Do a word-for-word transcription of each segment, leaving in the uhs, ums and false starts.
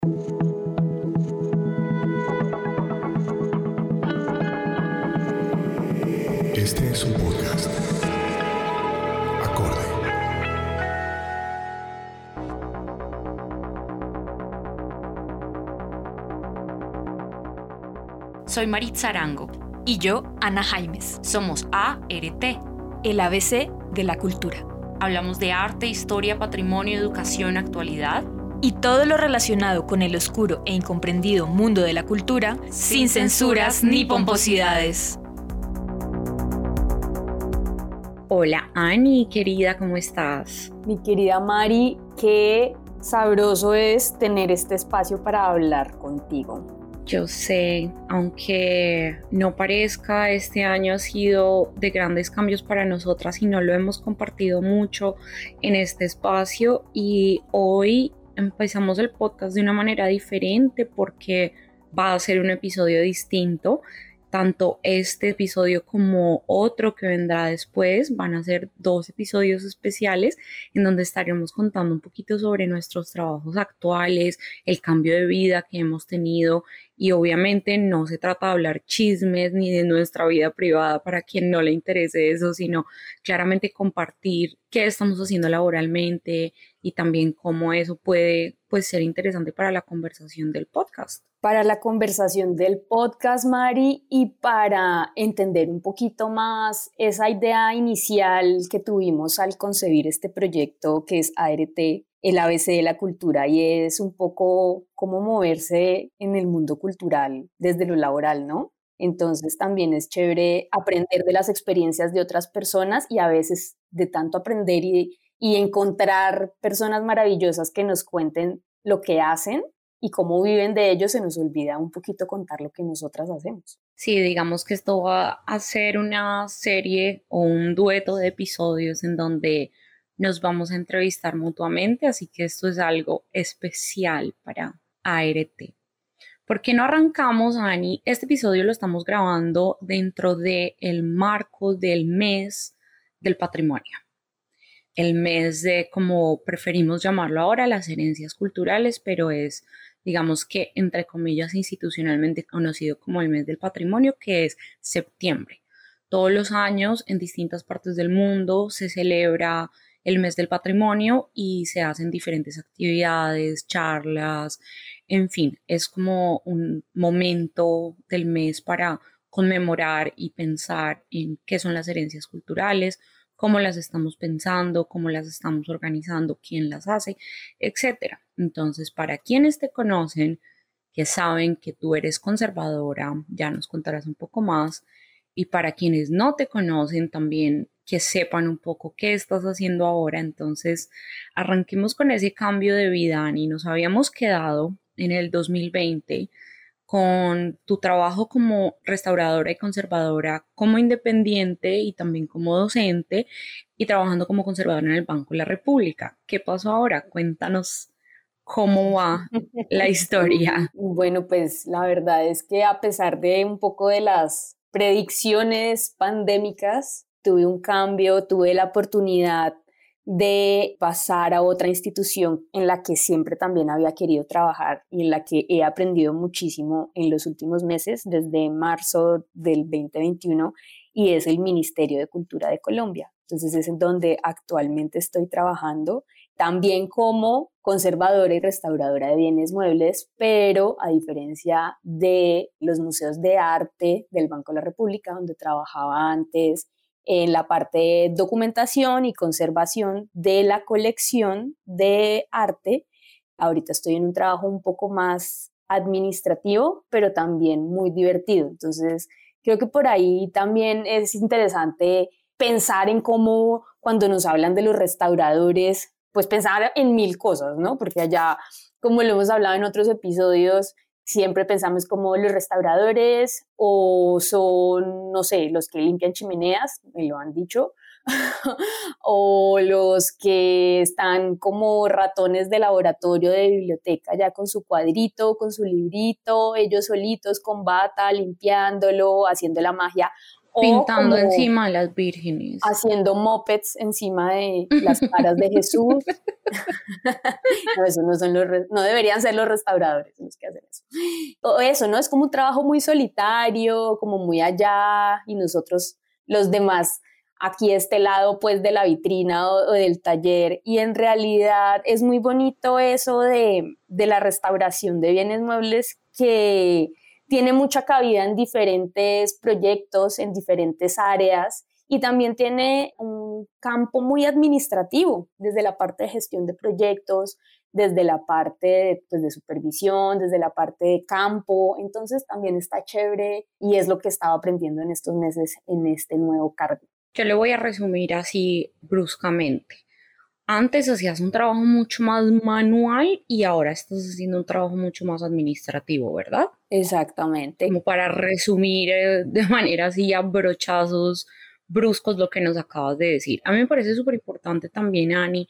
Este es un podcast. Acorde. Soy Maritza Arango. Y yo, Ana Jaimes. Somos A R T, el A B C de la cultura. Hablamos de arte, historia, patrimonio, educación, actualidad y todo lo relacionado con el oscuro e incomprendido mundo de la cultura, sin, sin censuras ni pomposidades. Hola Ani, querida, ¿cómo estás? Mi querida Mari, qué sabroso es tener este espacio para hablar contigo. Yo sé, aunque no parezca, este año ha sido de grandes cambios para nosotras y no lo hemos compartido mucho en este espacio, y hoy empezamos el podcast de una manera diferente porque va a ser un episodio distinto. Tanto este episodio como otro que vendrá después van a ser dos episodios especiales en donde estaremos contando un poquito sobre nuestros trabajos actuales, el cambio de vida que hemos tenido, y obviamente no se trata de hablar chismes ni de nuestra vida privada para quien no le interese eso, sino claramente compartir qué estamos haciendo laboralmente y también cómo eso puede, pues, ser interesante para la conversación del podcast. Para la conversación del podcast, Mari, y para entender un poquito más esa idea inicial que tuvimos al concebir este proyecto que es A R T, el A B C de la cultura, y es un poco cómo moverse en el mundo cultural desde lo laboral, ¿no? Entonces también es chévere aprender de las experiencias de otras personas, y a veces de tanto aprender y, y encontrar personas maravillosas que nos cuenten lo que hacen y cómo viven de ellos, se nos olvida un poquito contar lo que nosotras hacemos. Sí, digamos que esto va a ser una serie o un dueto de episodios en donde nos vamos a entrevistar mutuamente, así que esto es algo especial para A R T. ¿Por qué no arrancamos, Ani? Este episodio lo estamos grabando dentro del marco del mes del patrimonio. El mes de, como preferimos llamarlo ahora, las herencias culturales, pero es, digamos que, entre comillas, institucionalmente conocido como el mes del patrimonio, que es septiembre. Todos los años en distintas partes del mundo se celebra el mes del patrimonio y se hacen diferentes actividades, charlas, en fin, es como un momento del mes para conmemorar y pensar en qué son las herencias culturales, cómo las estamos pensando, cómo las estamos organizando, quién las hace, etcétera. Entonces, para quienes te conocen, que saben que tú eres conservadora, ya nos contarás un poco más, y para quienes no te conocen también, que sepan un poco qué estás haciendo ahora. Entonces, arranquemos con ese cambio de vida, Ani. Nos habíamos quedado en el dos mil veinte con tu trabajo como restauradora y conservadora, como independiente y también como docente, y trabajando como conservadora en el Banco de la República. ¿Qué pasó ahora? Cuéntanos cómo va la historia. Bueno, pues la verdad es que a pesar de un poco de las predicciones pandémicas, tuve un cambio, tuve la oportunidad de pasar a otra institución en la que siempre también había querido trabajar y en la que he aprendido muchísimo en los últimos meses, desde marzo del veinte veintiuno, y es el Ministerio de Cultura de Colombia. Entonces es en donde actualmente estoy trabajando, también como conservadora y restauradora de bienes muebles, pero a diferencia de los museos de arte del Banco de la República, donde trabajaba antes, en la parte de documentación y conservación de la colección de arte. Ahorita estoy en un trabajo un poco más administrativo, pero también muy divertido. Entonces, creo que por ahí también es interesante pensar en cómo, cuando nos hablan de los restauradores, pues pensar en mil cosas, ¿no? Porque allá, como lo hemos hablado en otros episodios, siempre pensamos como los restauradores o son, no sé, los que limpian chimeneas, me lo han dicho, o los que están como ratones de laboratorio de biblioteca, ya con su cuadrito, con su librito, ellos solitos con bata, limpiándolo, haciendo la magia. Pintando o encima de las vírgenes. Haciendo mopeds encima de las caras de Jesús. No, eso no son los, no deberían ser los restauradores los que hacen eso. O eso, ¿no? Es como un trabajo muy solitario, como muy allá, y nosotros, los demás, aquí este lado pues de la vitrina o, o del taller. Y en realidad es muy bonito eso de, de la restauración de bienes muebles, que tiene mucha cabida en diferentes proyectos, en diferentes áreas, y también tiene un campo muy administrativo, desde la parte de gestión de proyectos, desde la parte de, pues, de supervisión, desde la parte de campo. Entonces también está chévere y es lo que estaba aprendiendo en estos meses en este nuevo cargo. Yo le voy a resumir así bruscamente. Antes hacías un trabajo mucho más manual y ahora estás haciendo un trabajo mucho más administrativo, ¿verdad? Exactamente. Como para resumir eh, de manera así a brochazos bruscos lo que nos acabas de decir. A mí me parece súper importante también, Ani,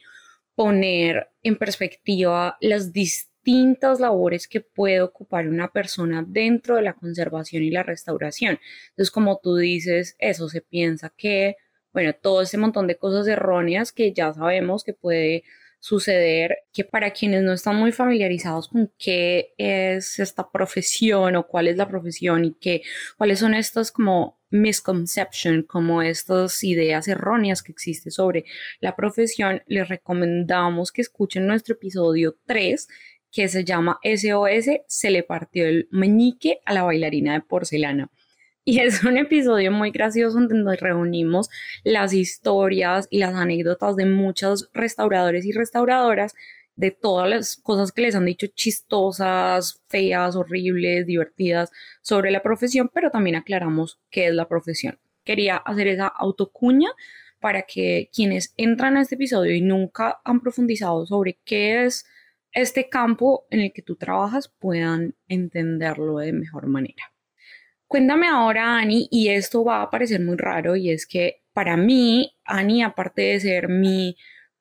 poner en perspectiva las distintas labores que puede ocupar una persona dentro de la conservación y la restauración. Entonces, como tú dices, eso se piensa que, bueno, todo ese montón de cosas erróneas que ya sabemos que puede suceder, que para quienes no están muy familiarizados con qué es esta profesión o cuál es la profesión y qué, cuáles son estas como misconception, como estas ideas erróneas que existen sobre la profesión, les recomendamos que escuchen nuestro episodio tres, que se llama S O S, se le partió el meñique a la bailarina de porcelana. Y es un episodio muy gracioso donde nos reunimos las historias y las anécdotas de muchos restauradores y restauradoras, de todas las cosas que les han dicho chistosas, feas, horribles, divertidas sobre la profesión, pero también aclaramos qué es la profesión. Quería hacer esa autocuña para que quienes entran a este episodio y nunca han profundizado sobre qué es este campo en el que tú trabajas puedan entenderlo de mejor manera. Cuéntame ahora, Ani, y esto va a parecer muy raro, y es que para mí, Ani, aparte de ser mi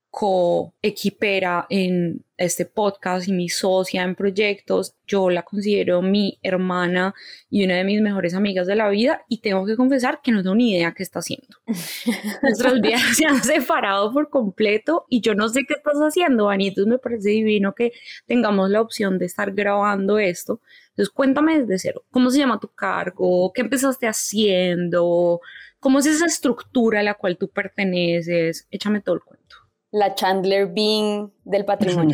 coequipera en este podcast y mi socia en proyectos, yo la considero mi hermana y una de mis mejores amigas de la vida, y tengo que confesar que no tengo ni idea qué está haciendo. Nuestras vidas se han separado por completo y yo no sé qué estás haciendo, Ani. Entonces me parece divino que tengamos la opción de estar grabando esto. Entonces cuéntame desde cero, ¿cómo se llama tu cargo? ¿Qué empezaste haciendo? ¿Cómo es esa estructura a la cual tú perteneces? Échame todo el cuento. La Chandler Bing del patrimonio.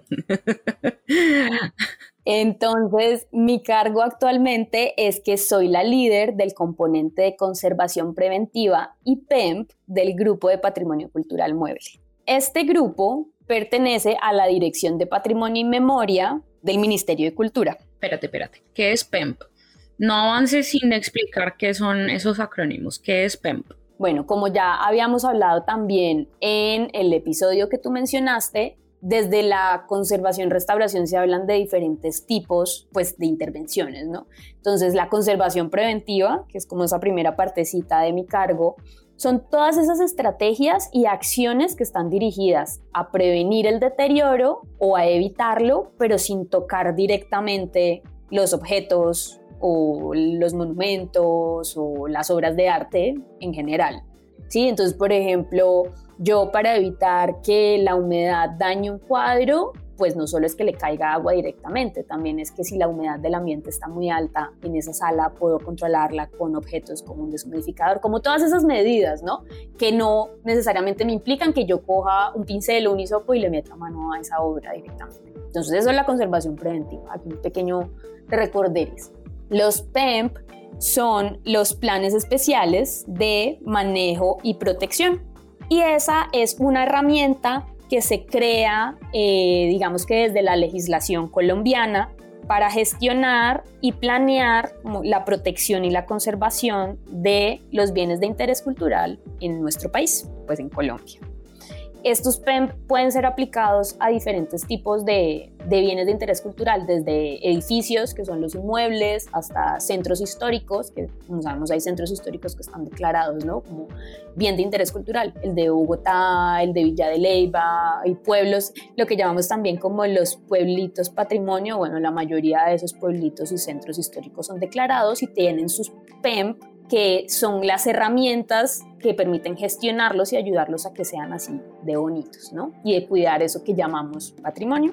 Entonces, mi cargo actualmente es que soy la líder del componente de conservación preventiva y P E M P del Grupo de Patrimonio Cultural Mueble. Este grupo pertenece a la Dirección de Patrimonio y Memoria del Ministerio de Cultura. Espérate, espérate. ¿Qué es P E M P? No avances sin explicar qué son esos acrónimos. ¿Qué es P E M P? Bueno, como ya habíamos hablado también en el episodio que tú mencionaste, desde la conservación-restauración se hablan de diferentes tipos, pues, de intervenciones, ¿no? Entonces, la conservación preventiva, que es como esa primera partecita de mi cargo, son todas esas estrategias y acciones que están dirigidas a prevenir el deterioro o a evitarlo, pero sin tocar directamente los objetos o los monumentos o las obras de arte en general, ¿sí? Entonces, por ejemplo, yo para evitar que la humedad dañe un cuadro, pues no solo es que le caiga agua directamente, también es que si la humedad del ambiente está muy alta en esa sala, puedo controlarla con objetos como un deshumidificador, como todas esas medidas, ¿no? Que no necesariamente me implican que yo coja un pincel o un hisopo y le meta mano a esa obra directamente. Entonces, eso es la conservación preventiva. Aquí un pequeño recorderis. Los P E M P son los planes especiales de manejo y protección, y esa es una herramienta que se crea, eh, digamos que desde la legislación colombiana, para gestionar y planear la protección y la conservación de los bienes de interés cultural en nuestro país, pues en Colombia. Estos P E M P pueden ser aplicados a diferentes tipos de, de bienes de interés cultural, desde edificios, que son los inmuebles, hasta centros históricos, que como sabemos hay centros históricos que están declarados, ¿no?, como bien de interés cultural, el de Bogotá, el de Villa de Leyva, y pueblos, lo que llamamos también como los pueblitos patrimonio. Bueno, la mayoría de esos pueblitos y centros históricos son declarados y tienen sus P E M P que son las herramientas que permiten gestionarlos y ayudarlos a que sean así de bonitos, ¿no? Y de cuidar eso que llamamos patrimonio.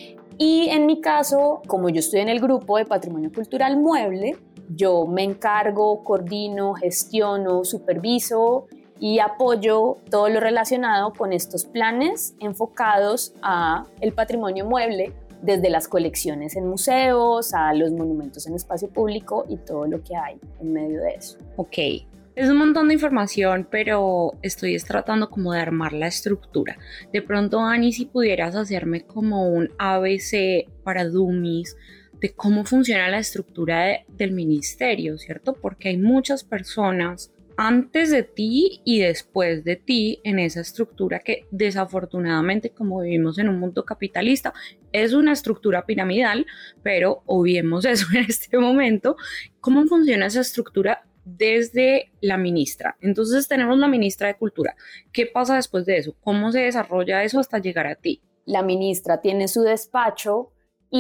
Y en mi caso, como yo estoy en el grupo de Patrimonio Cultural Mueble, yo me encargo, coordino, gestiono, superviso y apoyo todo lo relacionado con estos planes enfocados a el patrimonio mueble, desde las colecciones en museos, a los monumentos en espacio público y todo lo que hay en medio de eso. Ok, es un montón de información, pero estoy tratando como de armar la estructura. De pronto, Ani, si pudieras hacerme como un A B C para dummies de cómo funciona la estructura de, del ministerio, ¿cierto? Porque hay muchas personas antes de ti y después de ti en esa estructura que desafortunadamente, como vivimos en un mundo capitalista, es una estructura piramidal, pero obviemos eso en este momento. ¿Cómo funciona esa estructura desde la ministra? Entonces tenemos la ministra de Cultura. ¿Qué pasa después de eso? ¿Cómo se desarrolla eso hasta llegar a ti? La ministra tiene su despacho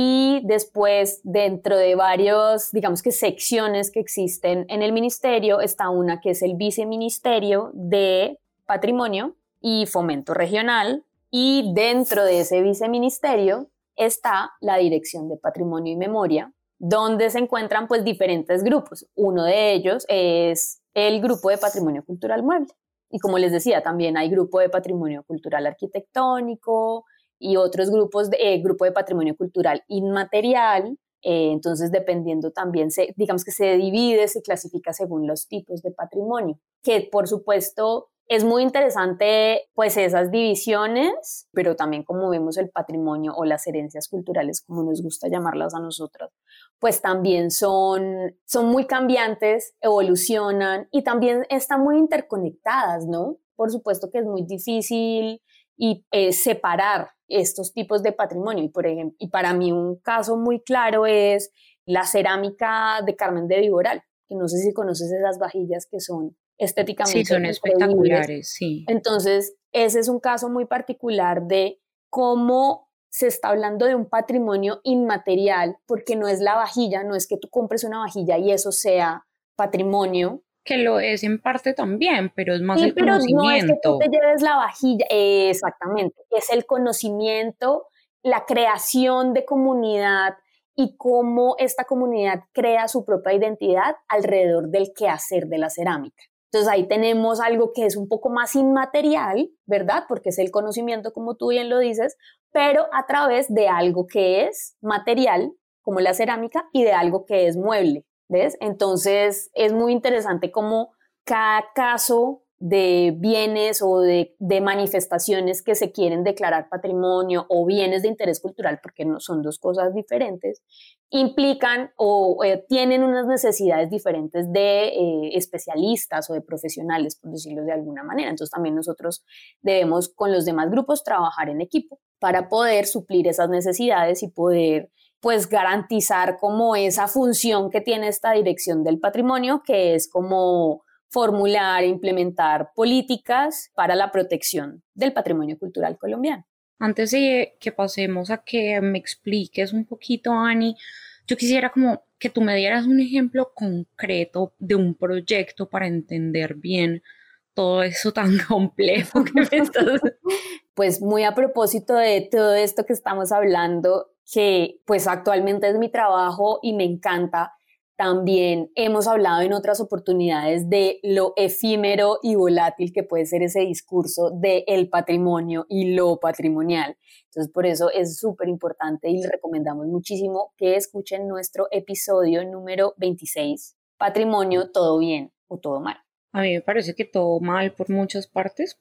y después, dentro de varios, digamos que secciones que existen en el ministerio, está una que es el viceministerio de Patrimonio y Fomento Regional, y dentro de ese viceministerio está la Dirección de Patrimonio y Memoria, donde se encuentran pues diferentes grupos. Uno de ellos es el Grupo de Patrimonio Cultural Mueble. Y como les decía, también hay Grupo de Patrimonio Cultural Arquitectónico, y otros grupos, de, eh, grupo de patrimonio cultural inmaterial, eh, entonces dependiendo también, se, digamos que se divide, se clasifica según los tipos de patrimonio, que por supuesto es muy interesante pues esas divisiones, pero también como vemos el patrimonio o las herencias culturales, como nos gusta llamarlas a nosotros, pues también son, son muy cambiantes, evolucionan y también están muy interconectadas, ¿no? Por supuesto que es muy difícil y eh, separar estos tipos de patrimonio. Y, por ejemplo, y para mí un caso muy claro es la cerámica de Carmen de Viboral, que no sé si conoces esas vajillas que son estéticamente sí, son espectaculares, sí. Entonces, ese es un caso muy particular de cómo se está hablando de un patrimonio inmaterial, porque no es la vajilla, no es que tú compres una vajilla y eso sea patrimonio, que lo es en parte también, pero es más sí, el pero conocimiento. No es que tú te lleves la vajilla, eh, exactamente, es el conocimiento, la creación de comunidad y cómo esta comunidad crea su propia identidad alrededor del quehacer de la cerámica. Entonces ahí tenemos algo que es un poco más inmaterial, ¿verdad? Porque es el conocimiento, como tú bien lo dices, pero a través de algo que es material, como la cerámica, y de algo que es mueble. ¿Ves? Entonces es muy interesante cómo cada caso de bienes o de, de manifestaciones que se quieren declarar patrimonio o bienes de interés cultural, porque no son dos cosas diferentes, implican o eh, tienen unas necesidades diferentes de eh, especialistas o de profesionales, por decirlo de alguna manera. Entonces también nosotros debemos con los demás grupos trabajar en equipo para poder suplir esas necesidades y poder pues garantizar como esa función que tiene esta dirección del patrimonio, que es como formular e implementar políticas para la protección del patrimonio cultural colombiano. Antes de que pasemos a que me expliques un poquito, Ani, yo quisiera como que tú me dieras un ejemplo concreto de un proyecto para entender bien todo eso tan complejo que me estás... Pues muy a propósito de todo esto que estamos hablando, que pues actualmente es mi trabajo y me encanta, también hemos hablado en otras oportunidades de lo efímero y volátil que puede ser ese discurso del patrimonio y lo patrimonial. Entonces por eso es súper importante y les recomendamos muchísimo que escuchen nuestro episodio número veintiséis, Patrimonio, todo bien o todo mal. A mí me parece que todo mal por muchas partes.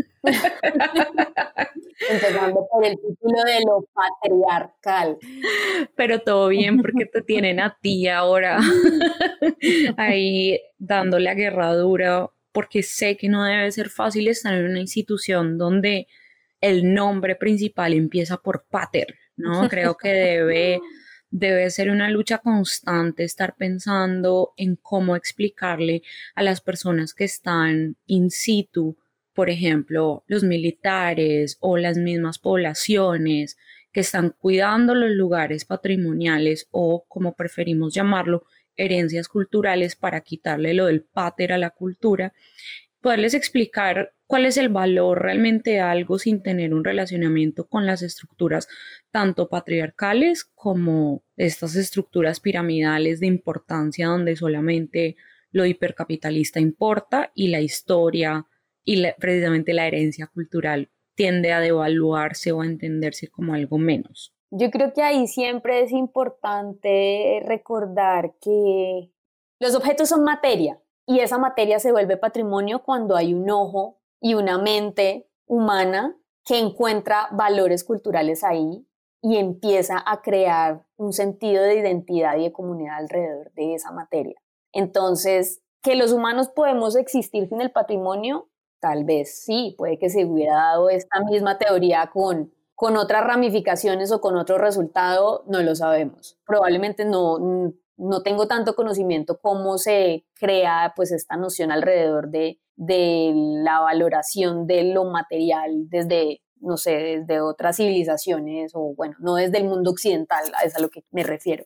Empezando por el título de lo patriarcal. Pero todo bien porque te tienen a ti ahora ahí dándole a guerra dura, porque sé que no debe ser fácil estar en una institución donde el nombre principal empieza por pater, ¿no? Creo que debe... Debe ser una lucha constante estar pensando en cómo explicarle a las personas que están in situ, por ejemplo, los militares o las mismas poblaciones que están cuidando los lugares patrimoniales o, como preferimos llamarlo, herencias culturales para quitarle lo del pater a la cultura, poderles explicar cuál es el valor realmente de algo sin tener un relacionamiento con las estructuras tanto patriarcales como estas estructuras piramidales de importancia donde solamente lo hipercapitalista importa y la historia y la, precisamente la herencia cultural tiende a devaluarse o a entenderse como algo menos. Yo creo que ahí siempre es importante recordar que los objetos son materia y esa materia se vuelve patrimonio cuando hay un ojo y una mente humana que encuentra valores culturales ahí y empieza a crear un sentido de identidad y de comunidad alrededor de esa materia. Entonces, ¿que los humanos podemos existir sin el patrimonio? Tal vez sí, puede que se hubiera dado esta misma teoría con, con otras ramificaciones o con otro resultado, no lo sabemos. Probablemente no, no tengo tanto conocimiento cómo se crea pues, esta noción alrededor de, de la valoración de lo material desde, no sé, desde otras civilizaciones o bueno, no desde el mundo occidental, es a lo que me refiero.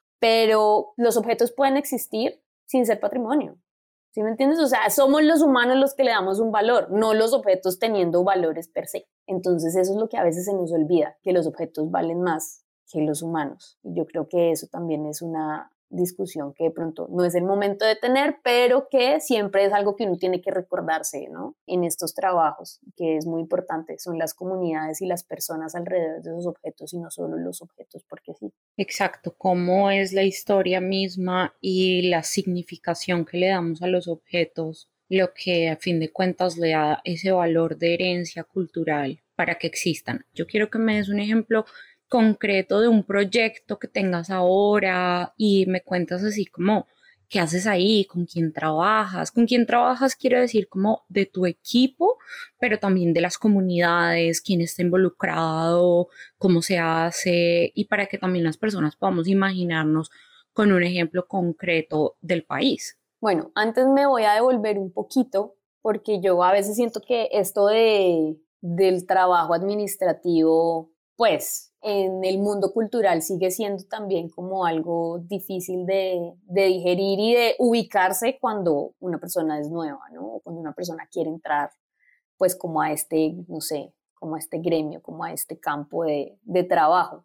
Pero los objetos pueden existir sin ser patrimonio. ¿Sí me entiendes? O sea, somos los humanos los que le damos un valor, no los objetos teniendo valores per se. Entonces eso es lo que a veces se nos olvida, que los objetos valen más que los humanos. Y yo creo que eso también es una discusión que de pronto no es el momento de tener, pero que siempre es algo que uno tiene que recordarse, ¿no? En estos trabajos, que es muy importante, son las comunidades y las personas alrededor de esos objetos y no solo los objetos, porque sí. Exacto, cómo es la historia misma y la significación que le damos a los objetos, lo que a fin de cuentas le da ese valor de herencia cultural para que existan. Yo quiero que me des un ejemplo concreto de un proyecto que tengas ahora y me cuentas así como qué haces ahí, con quién trabajas. Con quién trabajas quiero decir como de tu equipo, pero también de las comunidades, quién está involucrado, cómo se hace y para que también las personas podamos imaginarnos con un ejemplo concreto del país. Bueno, antes me voy a devolver un poquito porque yo a veces siento que esto de, del trabajo administrativo, pues en el mundo cultural sigue siendo también como algo difícil de, de digerir y de ubicarse cuando una persona es nueva, ¿no? O cuando una persona quiere entrar, pues como a este, no sé, como a este gremio, como a este campo de, de trabajo.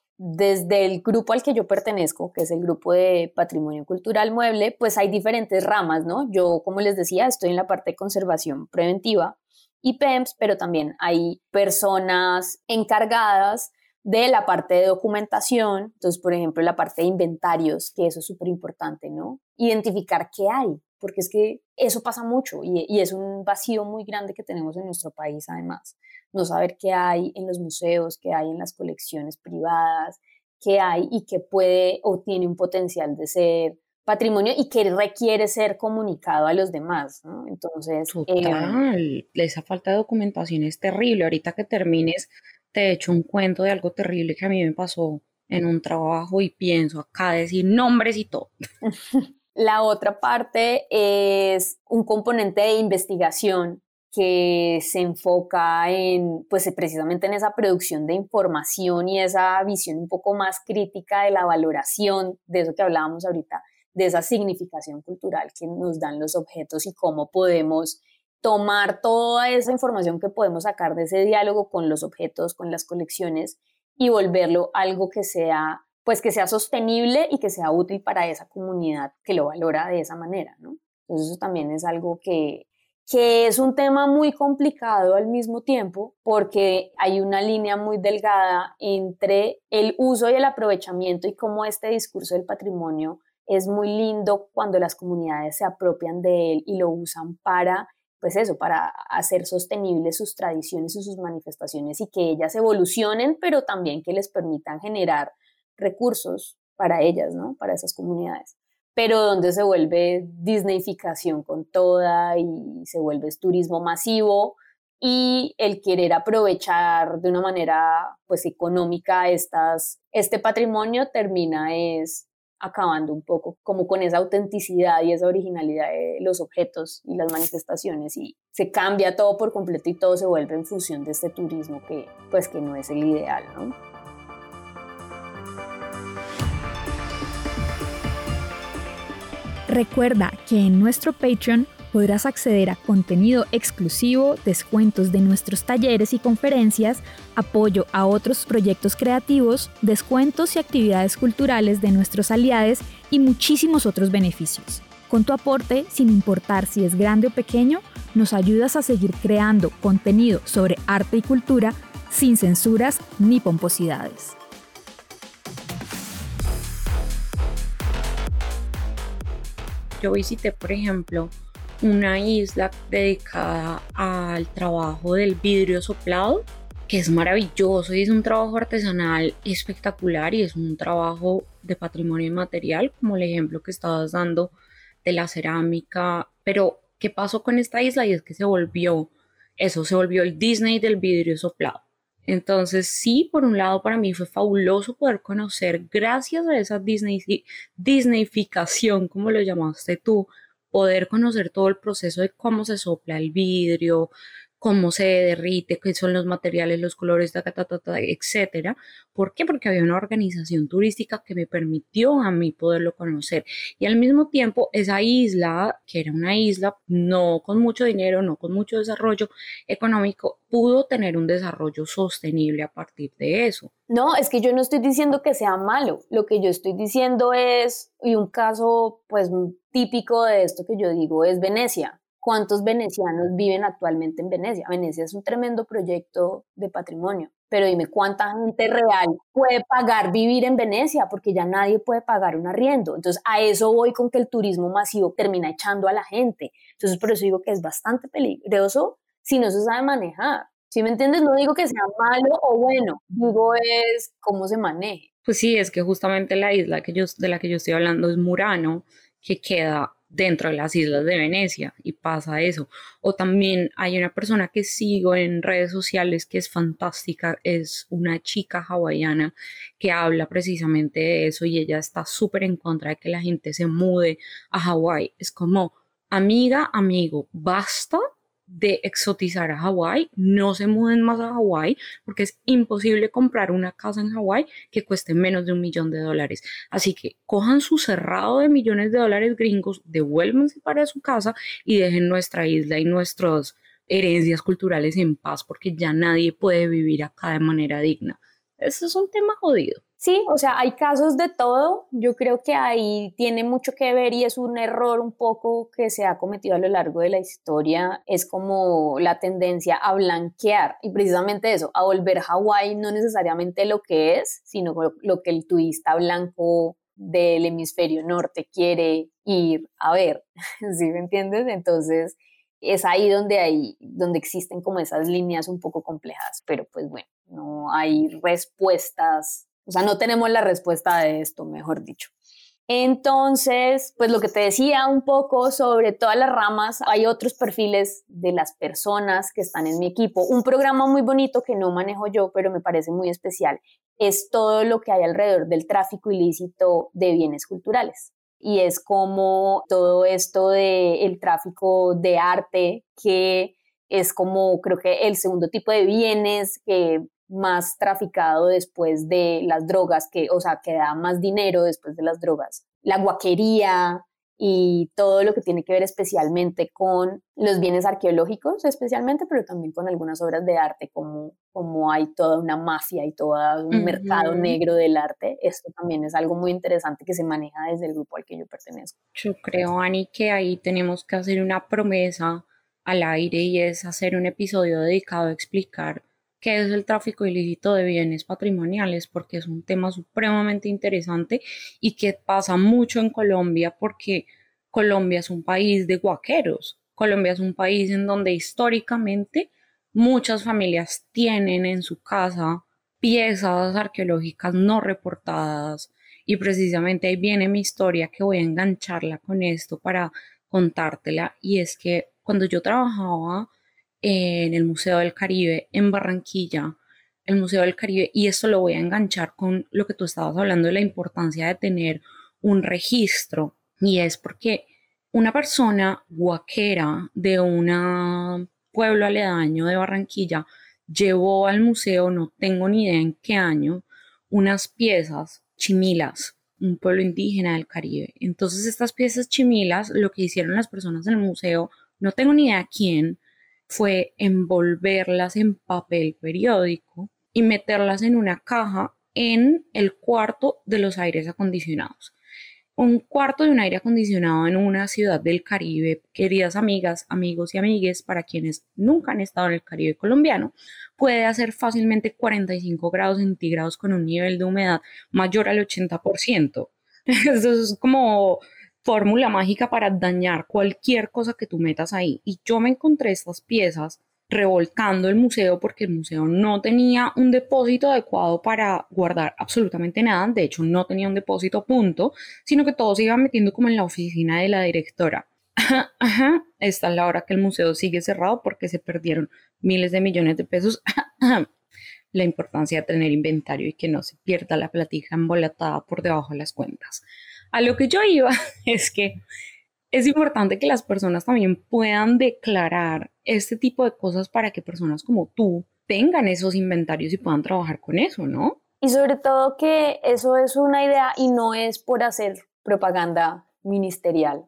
Desde el grupo al que yo pertenezco, que es el grupo de Patrimonio Cultural Mueble, pues hay diferentes ramas, ¿no? Yo, como les decía, estoy en la parte de conservación preventiva y P E M S, pero también hay personas encargadas de la parte de documentación, entonces, por ejemplo, la parte de inventarios, que eso es súper importante, ¿no? Identificar qué hay, porque es que eso pasa mucho y, y es un vacío muy grande que tenemos en nuestro país, además. No saber qué hay en los museos, qué hay en las colecciones privadas, qué hay y qué puede o tiene un potencial de ser patrimonio y que requiere ser comunicado a los demás, ¿no? Entonces, total, eh, esa falta de documentación es terrible. Ahorita que termines, te echo un cuento de algo terrible que a mí me pasó en un trabajo y pienso acá decir nombres y todo. La otra parte es un componente de investigación que se enfoca en, pues precisamente en esa producción de información y esa visión un poco más crítica de la valoración, de eso que hablábamos ahorita, de esa significación cultural que nos dan los objetos y cómo podemos tomar toda esa información que podemos sacar de ese diálogo con los objetos, con las colecciones y volverlo algo que sea, pues que sea sostenible y que sea útil para esa comunidad que lo valora de esa manera, ¿no? Entonces eso también es algo que, que es un tema muy complicado al mismo tiempo porque hay una línea muy delgada entre el uso y el aprovechamiento y cómo este discurso del patrimonio es muy lindo cuando las comunidades se apropian de él y lo usan para pues eso, para hacer sostenibles sus tradiciones y sus manifestaciones y que ellas evolucionen, pero también que les permitan generar recursos para ellas, ¿no? Para esas comunidades. Pero donde se vuelve disneyificación con toda y se vuelve turismo masivo y el querer aprovechar de una manera pues económica estas, este patrimonio termina es acabando un poco como con esa autenticidad y esa originalidad de los objetos y las manifestaciones y se cambia todo por completo y todo se vuelve en función de este turismo que pues que no es el ideal, ¿no? Recuerda que en nuestro Patreon podrás acceder a contenido exclusivo, descuentos de nuestros talleres y conferencias, apoyo a otros proyectos creativos, descuentos y actividades culturales de nuestros aliados y muchísimos otros beneficios. Con tu aporte, sin importar si es grande o pequeño, nos ayudas a seguir creando contenido sobre arte y cultura sin censuras ni pomposidades. Yo visité, por ejemplo, una isla dedicada al trabajo del vidrio soplado, que es maravilloso y es un trabajo artesanal espectacular y es un trabajo de patrimonio inmaterial, como el ejemplo que estabas dando de la cerámica. Pero, ¿qué pasó con esta isla? Y es que se volvió, eso, se volvió el Disney del vidrio soplado. Entonces, sí, por un lado para mí fue fabuloso poder conocer, gracias a esa Disney, Disneyficación, como lo llamaste tú, poder conocer todo el proceso de cómo se sopla el vidrio, cómo se derrite, qué son los materiales, los colores, ta, ta, ta, ta, etcétera. ¿Por qué? Porque había una organización turística que me permitió a mí poderlo conocer. Y al mismo tiempo, esa isla, que era una isla no con mucho dinero, no con mucho desarrollo económico, pudo tener un desarrollo sostenible a partir de eso. No, es que yo no estoy diciendo que sea malo. Lo que yo estoy diciendo es, y un caso pues típico de esto que yo digo es Venecia. ¿Cuántos venecianos viven actualmente en Venecia? Venecia es un tremendo proyecto de patrimonio, pero dime cuánta gente real puede pagar vivir en Venecia, porque ya nadie puede pagar un arriendo. Entonces a eso voy con que el turismo masivo termina echando a la gente. Entonces por eso digo que es bastante peligroso si no se sabe manejar. ¿Sí me entiendes? No digo que sea malo o bueno, digo es cómo se maneje. Pues sí, es que justamente la isla que yo, de la que yo estoy hablando es Murano, que queda dentro de las islas de Venecia, y pasa eso. O también hay una persona que sigo en redes sociales que es fantástica, es una chica hawaiana que habla precisamente de eso, y ella está súper en contra de que la gente se mude a Hawái. Es como, amiga, amigo, basta de exotizar a Hawái, no se muden más a Hawái, porque es imposible comprar una casa en Hawái que cueste menos de un millón de dólares. Así que cojan su cerrado de millones de dólares gringos, devuélvanse para su casa y dejen nuestra isla y nuestras herencias culturales en paz, porque ya nadie puede vivir acá de manera digna. Ese es un tema jodido. Sí, o sea, hay casos de todo. Yo creo que ahí tiene mucho que ver y es un error un poco que se ha cometido a lo largo de la historia. Es como la tendencia a blanquear y precisamente eso, a volver Hawái no necesariamente lo que es, sino lo que el turista blanco del hemisferio norte quiere ir a ver. ¿Sí me entiendes? Entonces es ahí donde, hay, donde existen como esas líneas un poco complejas, pero pues bueno, no hay respuestas. O sea, no tenemos la respuesta de esto, mejor dicho. Entonces, pues lo que te decía un poco sobre todas las ramas, hay otros perfiles de las personas que están en mi equipo. Un programa muy bonito que no manejo yo, pero me parece muy especial, es todo lo que hay alrededor del tráfico ilícito de bienes culturales. Y es como todo esto del tráfico de arte, que es como creo que el segundo tipo de bienes que más traficado después de las drogas, que, o sea, que da más dinero después de las drogas. La guaquería y todo lo que tiene que ver especialmente con los bienes arqueológicos, especialmente, pero también con algunas obras de arte, como, como hay toda una mafia y todo un uh-huh. mercado negro del arte. Esto también es algo muy interesante que se maneja desde el grupo al que yo pertenezco. Yo creo, Ani, que ahí tenemos que hacer una promesa al aire, y es hacer un episodio dedicado a explicar qué es el tráfico ilícito de bienes patrimoniales, porque es un tema supremamente interesante y que pasa mucho en Colombia, porque Colombia es un país de guaqueros. Colombia es un país en donde históricamente muchas familias tienen en su casa piezas arqueológicas no reportadas, y precisamente ahí viene mi historia, que voy a engancharla con esto para contártela. Y es que cuando yo trabajaba en el Museo del Caribe en Barranquilla, el Museo del Caribe, y esto lo voy a enganchar con lo que tú estabas hablando de la importancia de tener un registro, y es porque una persona guaquera de un pueblo aledaño de Barranquilla llevó al museo, no tengo ni idea en qué año, unas piezas chimilas un pueblo indígena del Caribe. Entonces estas piezas chimilas, lo que hicieron las personas en el museo, no tengo ni idea quién, fue envolverlas en papel periódico y meterlas en una caja en el cuarto de los aires acondicionados. Un cuarto de un aire acondicionado en una ciudad del Caribe, queridas amigas, amigos y amigues, para quienes nunca han estado en el Caribe colombiano, puede hacer fácilmente cuarenta y cinco grados centígrados con un nivel de humedad mayor al ochenta por ciento. Eso es como fórmula mágica para dañar cualquier cosa que tú metas ahí. Y yo me encontré estas piezas revolcando el museo porque el museo no tenía un depósito adecuado para guardar absolutamente nada. De hecho, no tenía un depósito, punto, sino que todo se iba metiendo como en la oficina de la directora. Ajá, esta es la hora que el museo sigue cerrado porque se perdieron miles de millones de pesos. La importancia de tener inventario y que no se pierda la platija embolatada por debajo de las cuentas. A lo que yo iba es que es importante que las personas también puedan declarar este tipo de cosas para que personas como tú tengan esos inventarios y puedan trabajar con eso, ¿no? Y sobre todo que eso es una idea y no es por hacer propaganda ministerial.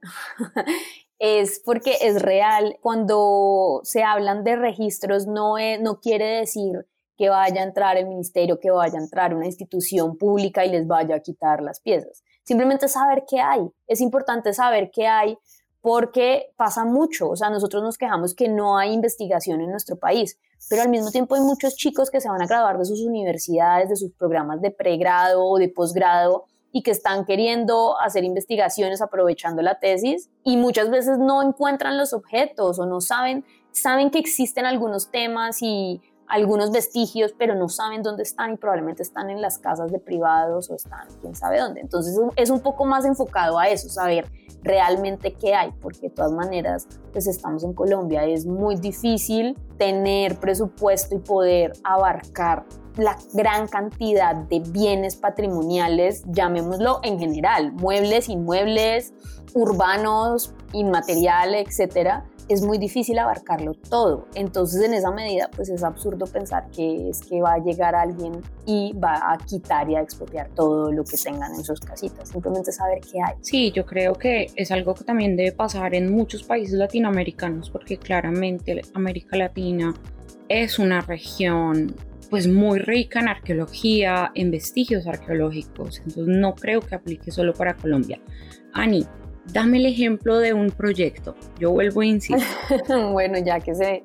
Es porque es real. Cuando se hablan de registros no, es, no quiere decir que vaya a entrar el ministerio, que vaya a entrar una institución pública y les vaya a quitar las piezas. Simplemente saber qué hay. Es importante saber qué hay porque pasa mucho. O sea, nosotros nos quejamos que no hay investigación en nuestro país, pero al mismo tiempo hay muchos chicos que se van a graduar de sus universidades, de sus programas de pregrado o de posgrado y que están queriendo hacer investigaciones aprovechando la tesis y muchas veces no encuentran los objetos o no saben, saben que existen algunos temas y algunos vestigios, pero no saben dónde están y probablemente están en las casas de privados o están quién sabe dónde. Entonces es un poco más enfocado a eso, saber realmente qué hay, porque de todas maneras pues estamos en Colombia, es muy difícil tener presupuesto y poder abarcar la gran cantidad de bienes patrimoniales, llamémoslo en general, muebles, inmuebles, urbanos, inmaterial, etcétera. Es muy difícil abarcarlo todo. Entonces, en esa medida, pues es absurdo pensar que es que va a llegar alguien y va a quitar y a expropiar todo lo que tengan en sus casitas. Simplemente saber qué hay. Sí, yo creo que es algo que también debe pasar en muchos países latinoamericanos, porque claramente América Latina es una región pues muy rica en arqueología, en vestigios arqueológicos. Entonces, no creo que aplique solo para Colombia. Ani, dame el ejemplo de un proyecto. Yo vuelvo a insistir. Bueno, ya que sé.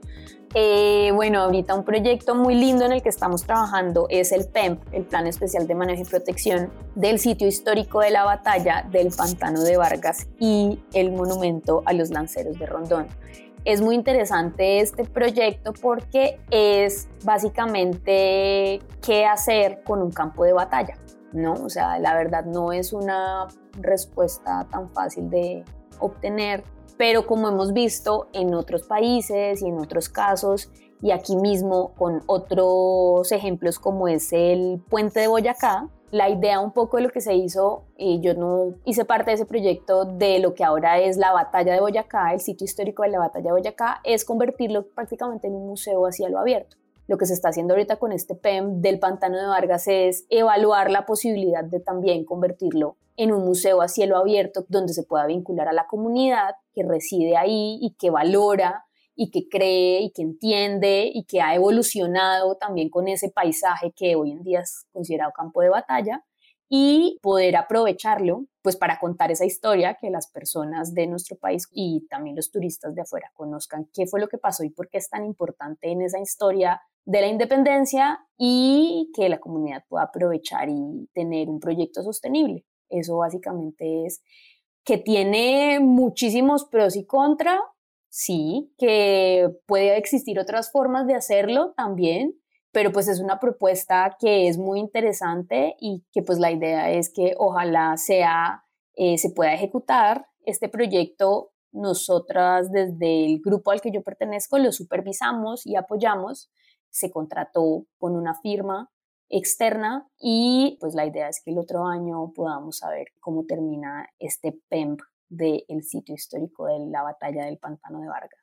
Eh, bueno, ahorita un proyecto muy lindo en el que estamos trabajando es el P E M P, el Plan Especial de Manejo y Protección del sitio histórico de la batalla del Pantano de Vargas y el monumento a los lanceros de Rondón. Es muy interesante este proyecto porque es básicamente qué hacer con un campo de batalla, ¿no? O sea, la verdad no es una respuesta tan fácil de obtener, pero como hemos visto en otros países y en otros casos, y aquí mismo con otros ejemplos como es el Puente de Boyacá, la idea un poco de lo que se hizo, y yo no hice parte de ese proyecto, de lo que ahora es la Batalla de Boyacá, el sitio histórico de la Batalla de Boyacá, es convertirlo prácticamente en un museo a cielo abierto. Lo que se está haciendo ahorita con este P E M del Pantano de Vargas es evaluar la posibilidad de también convertirlo en un museo a cielo abierto donde se pueda vincular a la comunidad que reside ahí y que valora y que cree y que entiende y que ha evolucionado también con ese paisaje que hoy en día es considerado campo de batalla, y poder aprovecharlo pues para contar esa historia, que las personas de nuestro país y también los turistas de afuera conozcan qué fue lo que pasó y por qué es tan importante en esa historia de la independencia, y que la comunidad pueda aprovechar y tener un proyecto sostenible. Eso básicamente es que tiene muchísimos pros y contras. Sí, que puede existir otras formas de hacerlo también, pero pues es una propuesta que es muy interesante y que pues la idea es que ojalá sea, eh, se pueda ejecutar este proyecto. Nosotras desde el grupo al que yo pertenezco lo supervisamos y apoyamos. Se contrató con una firma externa y pues la idea es que el otro año podamos saber cómo termina este P E M P del sitio histórico de la batalla del Pantano de Vargas.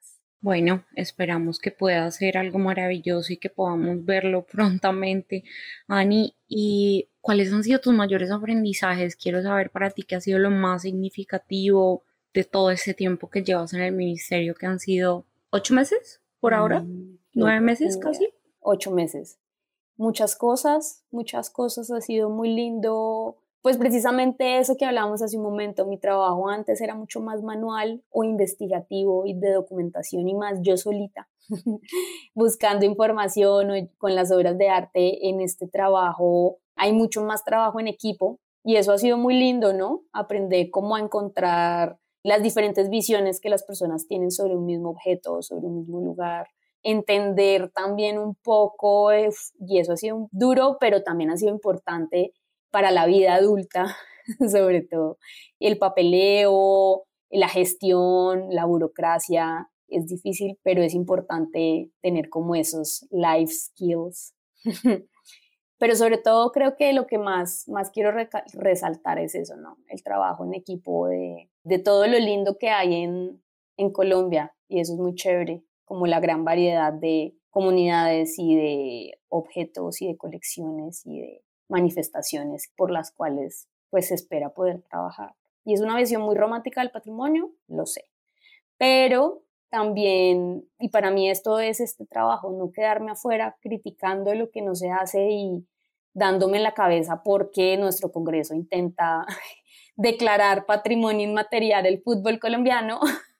Bueno, esperamos que pueda ser algo maravilloso y que podamos verlo prontamente. Ani, ¿y cuáles han sido tus mayores aprendizajes? Quiero saber para ti qué ha sido lo más significativo de todo ese tiempo que llevas en el ministerio, que han sido ocho meses por ahora, Mm, qué nueve meses oportunidad. casi. Ocho meses. Muchas cosas, muchas cosas, ha sido muy lindo. Pues precisamente eso que hablábamos hace un momento, mi trabajo antes era mucho más manual o investigativo y de documentación y más yo solita, buscando información o con las obras de arte. En este trabajo hay mucho más trabajo en equipo y eso ha sido muy lindo, ¿no? Aprender cómo a encontrar las diferentes visiones que las personas tienen sobre un mismo objeto, sobre un mismo lugar, entender también un poco, eh, y eso ha sido duro, pero también ha sido importante para la vida adulta, sobre todo. El papeleo, la gestión, la burocracia, es difícil, pero es importante tener como esos life skills. Pero sobre todo creo que lo que más, más quiero reca- resaltar es eso, ¿no? El trabajo en equipo, de, de todo lo lindo que hay en, en Colombia, y eso es muy chévere, como la gran variedad de comunidades y de objetos y de colecciones y de manifestaciones por las cuales pues se espera poder trabajar. Y es una visión muy romántica del patrimonio, lo sé, pero también, y para mí esto es este trabajo, no quedarme afuera criticando lo que no se hace y dándome en la cabeza porque nuestro Congreso intenta declarar patrimonio inmaterial el fútbol colombiano.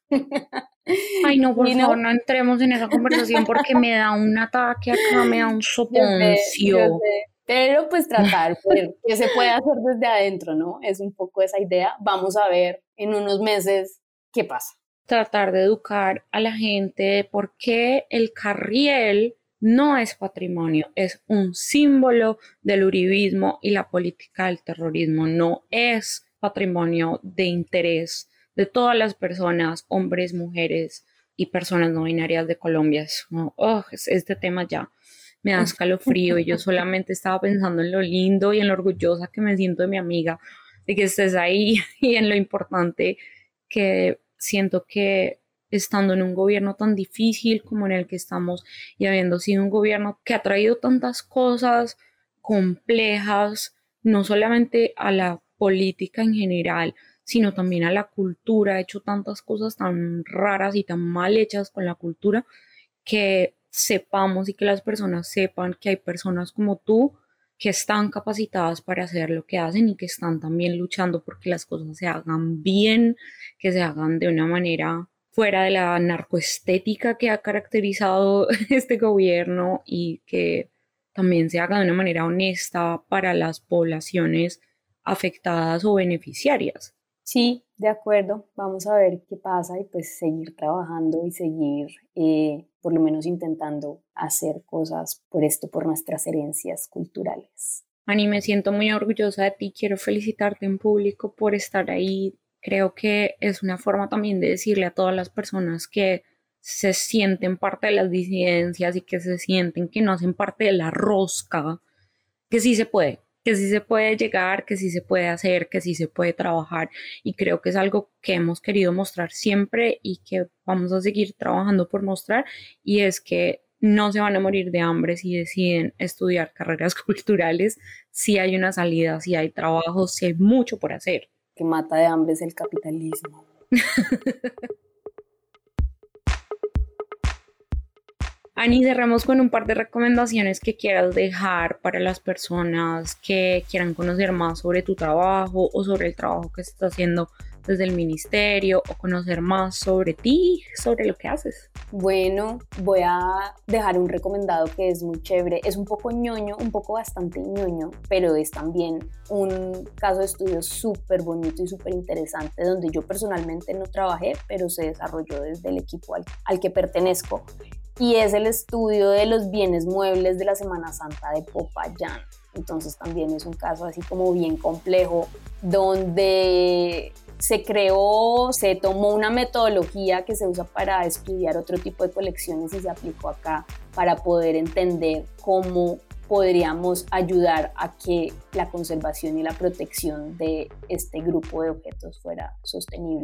Ay, no, por Y favor, no, no entremos en esa conversación porque me da un ataque acá, me da un yo sé, yo soponcio. sé, pero pues tratar de ver qué se puede hacer desde adentro, ¿no? Es un poco esa idea. Vamos a ver en unos meses qué pasa. Tratar de educar a la gente de por qué el carriel no es patrimonio, es un símbolo del uribismo y la política del terrorismo, no es patrimonio de interés de todas las personas, hombres, mujeres y personas no binarias de Colombia. Es como, oh, este tema ya me da escalofrío y yo solamente estaba pensando en lo lindo y en lo orgullosa que me siento de mi amiga, de que estés ahí y en lo importante que siento que estando en un gobierno tan difícil como en el que estamos y habiendo sido un gobierno que ha traído tantas cosas complejas, no solamente a la política en general, sino también a la cultura, ha hecho tantas cosas tan raras y tan mal hechas con la cultura, que sepamos y que las personas sepan que hay personas como tú que están capacitadas para hacer lo que hacen y que están también luchando porque las cosas se hagan bien, que se hagan de una manera fuera de la narcoestética que ha caracterizado este gobierno y que también se haga de una manera honesta para las poblaciones afectadas o beneficiarias. Sí, de acuerdo. Vamos a ver qué pasa y pues seguir trabajando y seguir eh, por lo menos intentando hacer cosas por esto, por nuestras herencias culturales. Ani, me siento muy orgullosa de ti, quiero felicitarte en público por estar ahí. Creo que es una forma también de decirle a todas las personas que se sienten parte de las disidencias y que se sienten que no hacen parte de la rosca, que sí se puede, que sí se puede llegar, que sí se puede hacer, que sí se puede trabajar, y creo que es algo que hemos querido mostrar siempre y que vamos a seguir trabajando por mostrar, y es que no se van a morir de hambre si deciden estudiar carreras culturales, si hay una salida, si hay trabajo, si hay mucho por hacer. Que mata de hambre es el capitalismo. Ani, cerramos con un par de recomendaciones que quieras dejar para las personas que quieran conocer más sobre tu trabajo o sobre el trabajo que se está haciendo desde el ministerio, o conocer más sobre ti, sobre lo que haces. Bueno, voy a dejar un recomendado que es muy chévere. Es un poco ñoño, un poco bastante ñoño, pero es también un caso de estudio súper bonito y súper interesante, donde yo personalmente no trabajé, pero se desarrolló desde el equipo al, al que pertenezco. Y es el estudio de los bienes muebles de la Semana Santa de Popayán. Entonces también es un caso así como bien complejo, donde se creó, se tomó una metodología que se usa para estudiar otro tipo de colecciones y se aplicó acá para poder entender cómo podríamos ayudar a que la conservación y la protección de este grupo de objetos fuera sostenible.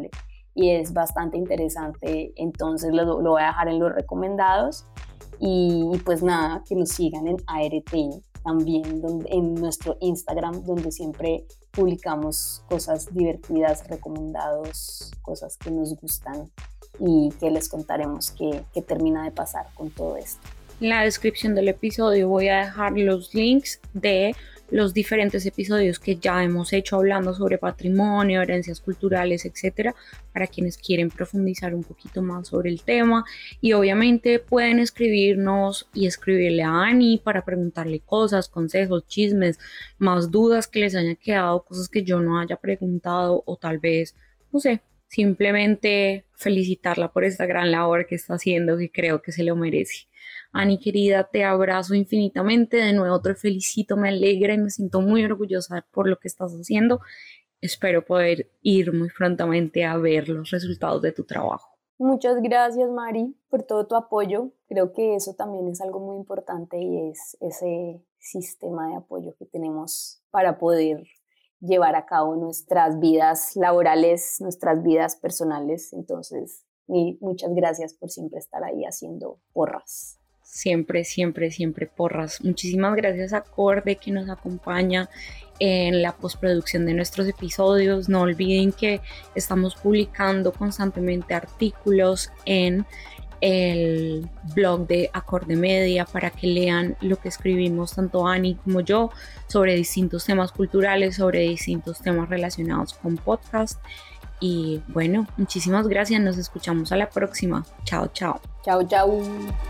y es bastante interesante, entonces lo, lo voy a dejar en los recomendados. Y, y pues nada, que nos sigan en A R T I también, donde, en nuestro Instagram, donde siempre publicamos cosas divertidas, recomendados, cosas que nos gustan y que les contaremos qué, qué termina de pasar con todo esto. En la descripción del episodio voy a dejar los links de los diferentes episodios que ya hemos hecho hablando sobre patrimonio, herencias culturales, etcétera, para quienes quieren profundizar un poquito más sobre el tema. Y obviamente pueden escribirnos y escribirle a Ani para preguntarle cosas, consejos, chismes, más dudas que les hayan quedado, cosas que yo no haya preguntado, o tal vez, no sé, simplemente felicitarla por esta gran labor que está haciendo, que creo que se lo merece. Ani, querida, te abrazo infinitamente. De nuevo te felicito, me alegra y me siento muy orgullosa por lo que estás haciendo. Espero poder ir muy prontamente a ver los resultados de tu trabajo. Muchas gracias, Mari, por todo tu apoyo. Creo que eso también es algo muy importante y es ese sistema de apoyo que tenemos para poder llevar a cabo nuestras vidas laborales, nuestras vidas personales. Entonces, muchas gracias por siempre estar ahí haciendo porras. Siempre, siempre, siempre porras. Muchísimas gracias a Corde, que nos acompaña en la postproducción de nuestros episodios. No olviden que estamos publicando constantemente artículos en el blog de Acorde Media para que lean lo que escribimos tanto Ani como yo sobre distintos temas culturales, sobre distintos temas relacionados con podcast. Y bueno, muchísimas gracias. Nos escuchamos a la próxima. Chao, chao. Chao, chao.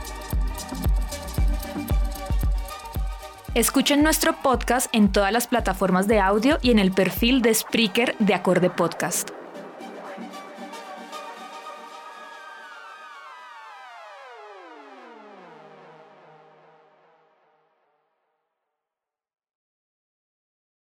Escuchen nuestro podcast en todas las plataformas de audio y en el perfil de Spreaker de Acorde Podcast.